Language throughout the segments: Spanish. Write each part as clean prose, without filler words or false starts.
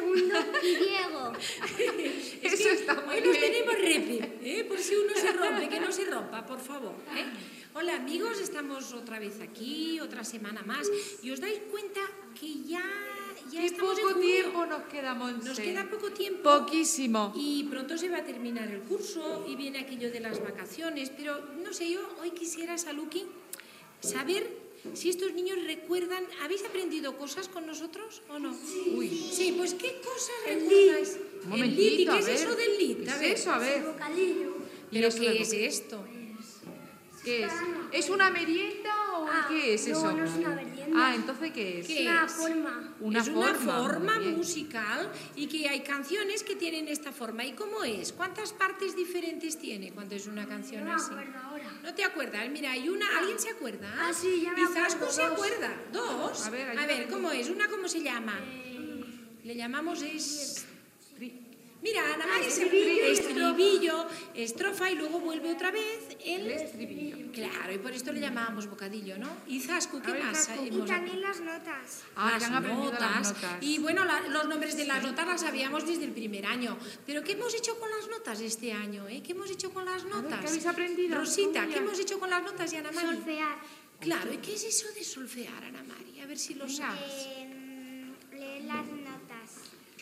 segundo y Diego. Eso está muy hoy nos bien. tenemos repe, por si uno se rompe, que no se rompa, por favor. Hola amigos, estamos otra vez aquí, otra semana más, y os dais cuenta que ya Qué estamos en poco junio. tiempo nos queda, Montse. Nos queda poco tiempo. Poquísimo. Y pronto se va a terminar el curso y viene aquello de las vacaciones, pero no sé, yo hoy quisiera, Saluki, saber si estos niños recuerdan. ¿Habéis aprendido cosas con nosotros o no? Sí, pues ¿qué cosas recordáis? Un El momentito, lit, ¿y qué a es ver. eso del lit? A ¿Qué ver. es eso? A ver. Bocadillo. ¿Pero eso qué de- es esto? ¿Qué es? ¿Es una merienda o qué es eso? No es una merienda. Ah, entonces ¿qué es? ¿Qué Una es? forma. Una es una forma, forma muy bien. musical y que hay canciones que tienen esta forma. ¿Y cómo es? ¿Cuántas partes diferentes tiene cuando es una canción No me así? acuerdo ahora. ¿No te acuerdas? Mira, hay una. ¿Alguien se acuerda? Ah, sí, ya me Quizás acuerdo, se dos. acuerda. ¿Dos? A ver, A ayúdame. ver, ¿cómo es? ¿Una cómo se llama? Le llamamos Mira, Ana María, estribillo, estrofa y luego vuelve otra vez El estribillo. Claro, y por esto le llamábamos bocadillo, ¿no? Y Zascu, ¿qué A ver, más Zascu. hemos También las notas. Ah, las ya han aprendido las notas. notas. Y bueno, los nombres de las notas las sabíamos desde el primer año. Pero ¿qué hemos hecho con las notas este año? ¿Qué hemos hecho con las notas? ¿qué habéis aprendido? Rosita, Julia. ¿qué hemos hecho con las notas y Ana María? Solfear. Claro, ¿y qué es eso de solfear, Ana María? A ver si lo Venga. sabes. Leer las notas.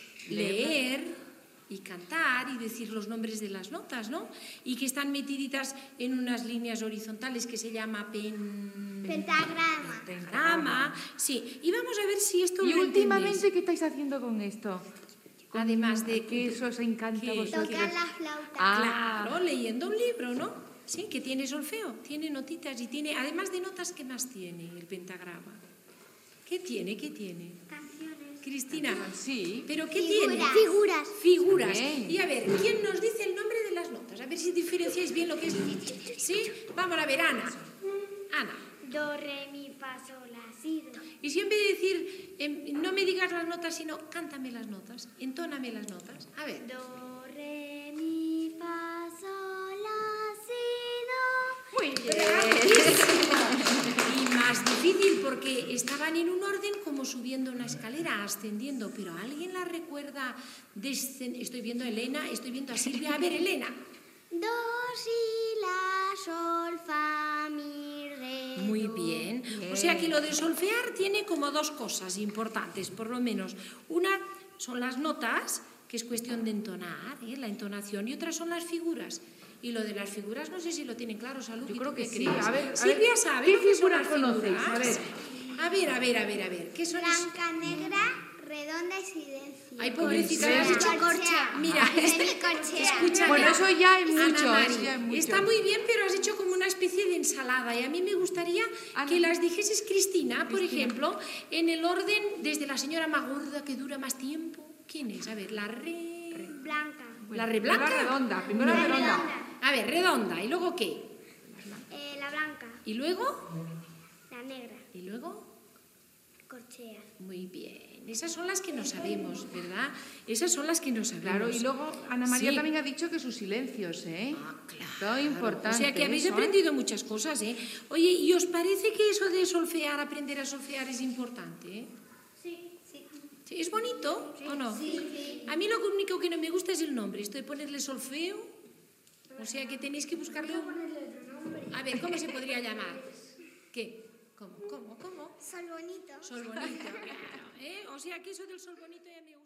Leer y cantar y decir los nombres de las notas, ¿no? Y que están metiditas en unas líneas horizontales que se llama Pentagrama. pentagrama. Sí, y vamos a ver si esto ¿Y lo últimamente entendéis. qué estáis haciendo con esto? Además de que eso os encanta a que- vosotros. Tocar la flauta. Ah. Claro, leyendo un libro, ¿no? Sí, que tiene solfeo, tiene notitas y tiene, además de notas, ¿qué más tiene el pentagrama? ¿Qué tiene? ¿Qué tiene? Canciones. Cristina, Sí. ¿pero qué tiene? Figuras. Figuras. Bien. Y a ver, ¿quién nos dice el nombre de las notas? A ver si diferenciáis bien lo que es. ¿Sí? Vamos a ver, Ana. Ana. Do, re, mi, fa, sol, la, si, do. Y si en vez de decir, no me digas las notas, sino cántame las notas, entóname las notas. A ver. Do, re, mi, fa, sol, la, si, do. Muy bien. Y más difícil porque estaban en un orden como subiendo una escalera, ascendiendo, pero ¿alguien la recuerda? Estoy viendo a Elena, estoy viendo a Silvia. A ver, Elena. Do, si, la, sol, fa, mi, re, Muy do. bien. O sea que lo de solfear tiene como dos cosas importantes, por lo menos. Una son las notas, que es cuestión de entonar, la entonación, y otras son las figuras. Y lo de las figuras no sé si lo tienen claro, Salud. Yo ¿y creo tú que qué sí. crees? A ver, Silvia sabe ¿qué lo que son figuras las conocéis? figuras. A ver. ¿Qué son esas? Blanca, negra, redonda y silencio. Ay, pobrecita, ¿En le has serio? hecho Corchea. Mira, escúchame. Bueno, eso ya es Ana mucho, Mari, eso ya es mucho. está muy bien, pero has hecho como una especie de ensalada. Y a mí me gustaría Ana. que las dijeses, Cristina, por ejemplo, en el orden desde la señora más gorda que dura más tiempo. ¿Quién es? A ver, la re... Blanca. ¿La re blanca? Primero redonda, primero La redonda. redonda. A ver, redonda. ¿Y luego qué? La blanca. ¿Y luego? La negra. ¿Y luego? Corchea. Muy bien. Esas son las que no sabemos, ¿verdad? Esas son las que no sabemos. Claro, y luego Ana María Sí. también ha dicho que sus silencios, ¿eh? Claro. Todo importante. O sea que habéis eso, ¿eh? aprendido muchas cosas, ¿eh? Oye, ¿y os parece que eso de solfear, aprender a solfear es importante, eh? Sí. ¿Sí? ¿Es bonito o no? Sí. A mí lo único que no me gusta es el nombre. Esto de ponerle solfeo. O sea que tenéis que buscarle un... A ver, ¿cómo se podría llamar? ¿Qué? ¿Cómo? Sol bonito. Sol bonito, claro, ¿eh? O sea que eso del sol bonito ya me